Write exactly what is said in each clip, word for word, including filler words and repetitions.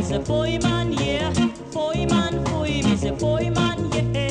say foy man, yeah. Foy man, foy, me say foy man, yeah.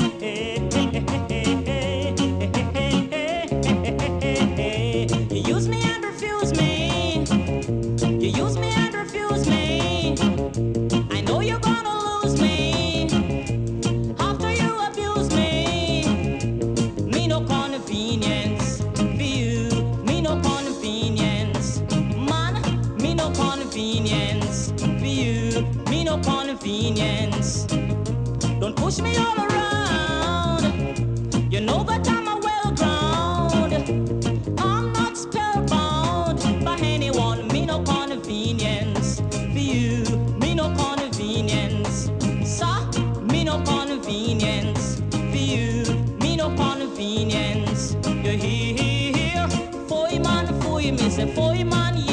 You use me and refuse me. You use me and refuse me. I know you're gonna lose me after you abuse me. Me no convenience for you. Me no convenience, man. Me no convenience for you. Me no convenience. Don't push me all around. You know that I'm a well ground. I'm not spellbound by anyone. Me no convenience for you. Me no convenience. Sir, me no convenience for you. Me no convenience. You hear? Foy man, foy me say foy man.